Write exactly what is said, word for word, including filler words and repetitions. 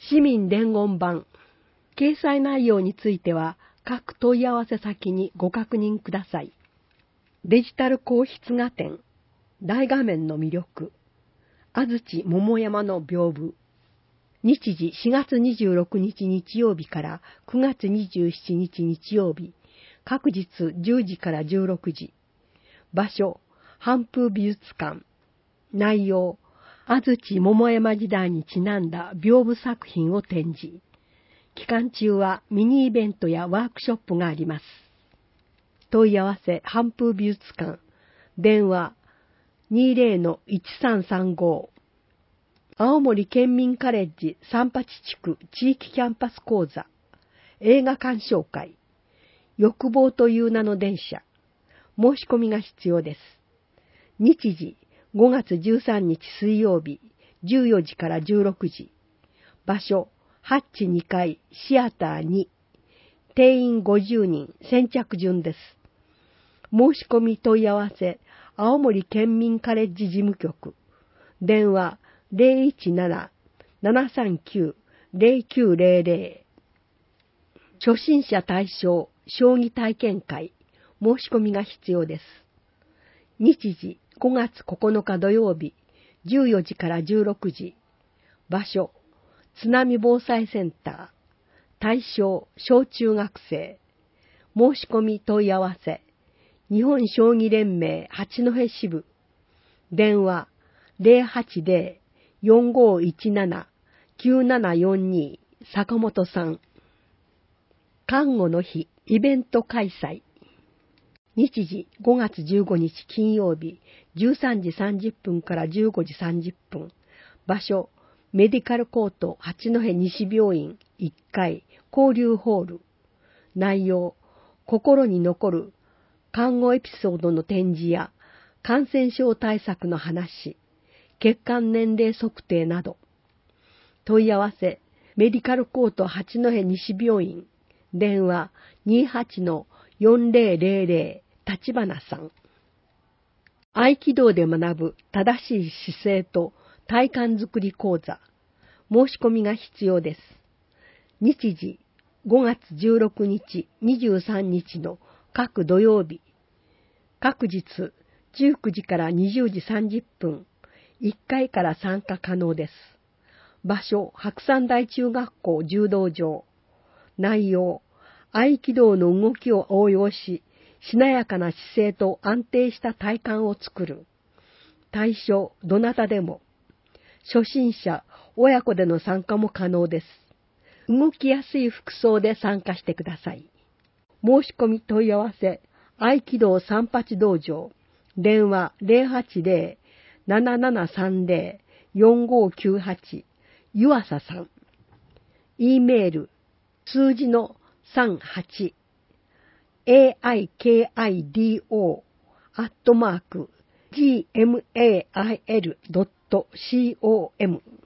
市民伝言版。掲載内容については、各問い合わせ先にご確認ください。デジタル硬筆画展。大画面の魅力。安土桃山の屏風。日時しがつにじゅうろくにち日曜日からくがつにじゅうしちにち日曜日。各日じゅうじからじゅうろくじ。場所、阪風美術館。内容、安土桃山時代にちなんだ屏風作品を展示。期間中はミニイベントやワークショップがあります。問い合わせ、阪風美術館。電話、にじゅうのいちさんさんご。青森県民カレッジ三八地区地域キャンパス講座。映画鑑賞会。欲望という名の電車。申し込みが必要です。日時、ごがつじゅうさんにち水曜日、じゅうよじからじゅうろくじ。場所、ハッチにかい、シアターに。定員ごじゅうにん、先着順です。申し込み問い合わせ、青森県民カレッジ事務局。電話、ゼロいちなな、ななさんきゅう、ゼロきゅうゼロゼロ。初心者対象、将棋体験会。申し込みが必要です。日時、ごがつここのか土曜日、じゅうよじからじゅうろくじ。場所、津波防災センター。対象、小中学生。申し込み問い合わせ、日本将棋連盟八戸支部。電話、ゼロはちゼロ、よんごいちなな、きゅうななよんに、坂本さん。看護の日、イベント開催。日時、ごがつじゅうごにち金曜日、じゅうさんじさんじゅっぷんからじゅうごじさんじゅっぷん。場所、メディカルコート八戸西病院いっかい交流ホール。内容、心に残る看護エピソードの展示や感染症対策の話、血管年齢測定など。問い合わせ、メディカルコート八戸西病院。電話 にじゅうはちのよんぜろぜろぜろ。立花さん。合気道で学ぶ正しい姿勢と体幹づくり講座。申し込みが必要です。日時、ごがつじゅうろくにち、にじゅうさんにちの各土曜日。各日、じゅうくじからにじゅうじさんじゅっぷん。いっかいから参加可能です。場所、白山大中学校柔道場。内容、合気道の動きを応用し、しなやかな姿勢と安定した体幹を作る。対象、どなたでも。初心者、親子での参加も可能です。動きやすい服装で参加してください。申し込み問い合わせ、合気道三八道場。電話ゼロはちゼロ、ななななさんゼロ、よんごきゅうはち。湯浅さん。E メール、数字のさんはち。エーアイケーアイディーオー アットマーク ジーエムエーアイエルドットコム